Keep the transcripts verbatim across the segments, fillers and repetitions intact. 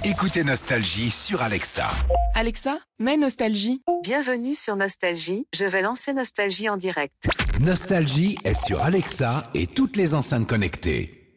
Écoutez Nostalgie sur Alexa. Alexa, mets Nostalgie. Bienvenue sur Nostalgie, je vais lancer Nostalgie en direct. Nostalgie est sur Alexa et toutes les enceintes connectées.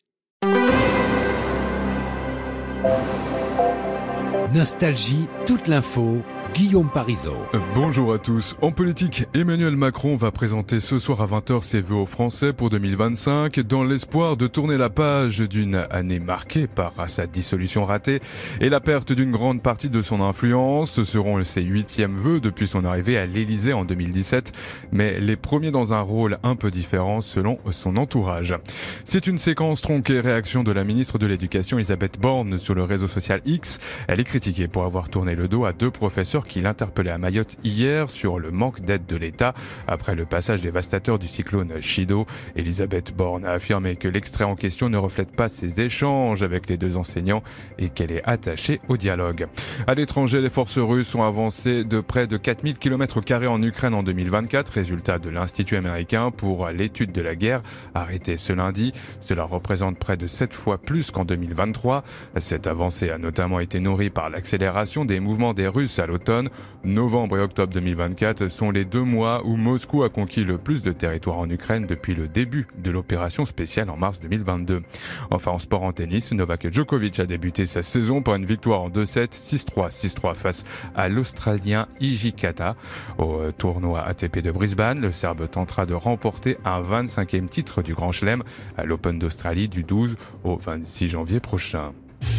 Nostalgie, toute l'info, Guillaume Parisot. Bonjour à tous. En politique, Emmanuel Macron va présenter ce soir à vingt heures ses vœux aux Français pour deux mille vingt-cinq dans l'espoir de tourner la page d'une année marquée par sa dissolution ratée et la perte d'une grande partie de son influence. Ce seront ses huitièmes vœux depuis son arrivée à l'Élysée en deux mille dix-sept, mais les premiers dans un rôle un peu différent selon son entourage. C'est une séquence tronquée, réaction de la ministre de l'Éducation Elisabeth Borne sur le réseau social X. Elle est critiquée pour avoir tourné le dos à deux professeurs qui l'interpellait à Mayotte hier sur le manque d'aide de l'État après le passage dévastateur du cyclone Chido. Elisabeth Borne a affirmé que l'extrait en question ne reflète pas ses échanges avec les deux enseignants et qu'elle est attachée au dialogue. À l'étranger, les forces russes ont avancé de près de quatre mille kilomètres carrés en Ukraine en deux mille vingt-quatre, résultat de l'Institut américain pour l'étude de la guerre, arrêté ce lundi. Cela représente près de sept fois plus qu'en deux mille vingt-trois. Cette avancée a notamment été nourrie par l'accélération des mouvements des Russes à l'automne. Novembre et octobre deux mille vingt-quatre sont les deux mois où Moscou a conquis le plus de territoire en Ukraine depuis le début de l'opération spéciale en mars deux mille vingt-deux. Enfin, en sport en tennis, Novak Djokovic a débuté sa saison par une victoire en deux sept, six trois, six trois face à l'Australien Hijikata. Au tournoi A T P de Brisbane, le Serbe tentera de remporter un vingt-cinquième titre du Grand Chelem à l'Open d'Australie du douze au vingt-six janvier prochain.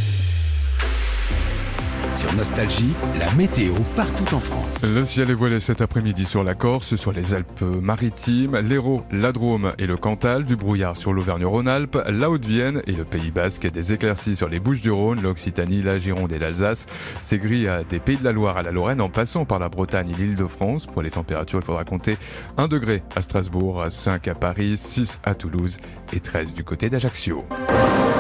Sur Nostalgie, la météo partout en France. Le ciel est voilé cet après-midi sur la Corse, sur les Alpes-Maritimes, l'Hérault, la Drôme et le Cantal, du brouillard sur l'Auvergne-Rhône-Alpes, la Haute-Vienne et le Pays Basque, des éclaircies sur les Bouches-du-Rhône, l'Occitanie, la Gironde et l'Alsace. C'est gris des Pays de la Loire à la Lorraine en passant par la Bretagne et l'Île-de-France. Pour les températures, il faudra compter un degré à Strasbourg, cinq à Paris, six à Toulouse et treize du côté d'Ajaccio.